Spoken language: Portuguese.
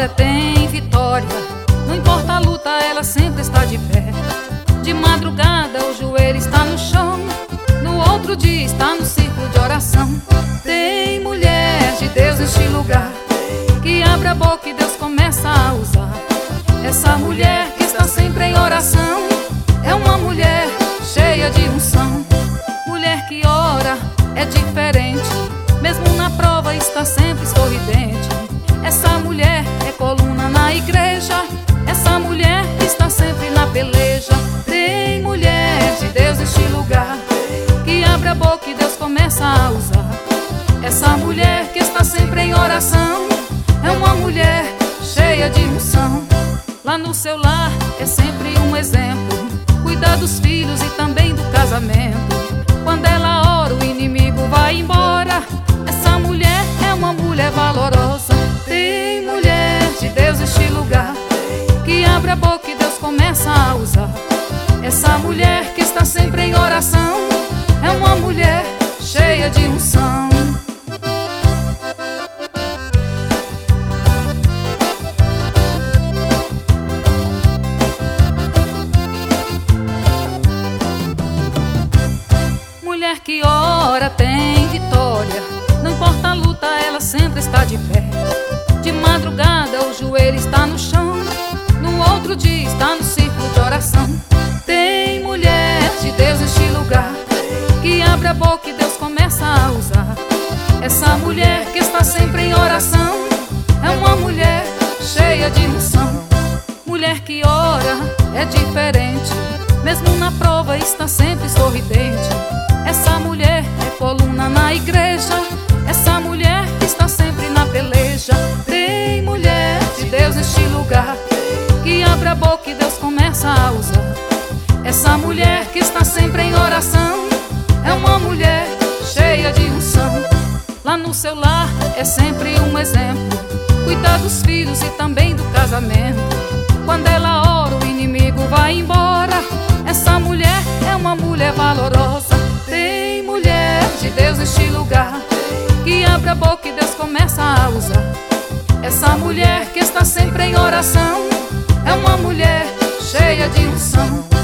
ora tem vitória. Não importa a luta, ela sempre está de pé. De madrugada o joelho está no chão, no outro dia está no círculo de oração. Tem mulher de Deus neste lugar, que abre a boca e Deus começa a usar. Essa mulher que está sempre em oração é uma mulher cheia de unção. Mulher que ora é diferente, mesmo na prova está sempre sorridente. Essa mulher é coluna na igreja, essa mulher está sempre na peleja. Tem mulher de Deus neste lugar, que abre a boca e Deus começa a usar. Essa mulher que está sempre em oração é uma mulher cheia de unção. Lá no seu lar é sempre um exemplo, cuida dos filhos e também do casamento. Quando ela ora o inimigo vai embora. Essa mulher é uma mulher valorosa. Tem mulher de Deus neste lugar, que abre a boca e Deus começa a usar. Essa mulher que está sempre em oração é uma mulher cheia de unção. Mulher que ora tem vitória. Não importa a luta, ela sempre está de pé. De madrugada o joelho está no chão, no outro dia está no círculo de oração. Tem mulher de Deus neste lugar, que abre a boca e Deus começa a usar. Essa mulher que está sempre em oração é uma mulher cheia de unção. Mulher que ora é diferente, mesmo na prova está sempre sorridente. Essa mulher é coluna na igreja, essa mulher está sempre na peleja. Tem mulher de Deus neste lugar, que abre a boca e Deus começa a usar. Essa mulher que está sempre em oração é uma mulher cheia de unção. Lá no seu lar é sempre um exemplo, cuida dos filhos e também do casamento. Quando ela ora o inimigo vai embora. Essa mulher é uma mulher valorosa. Tem mulher de Deus neste lugar, que abre a boca e Deus começa a usar. Essa mulher que está sempre em oração é uma mulher cheia de unção.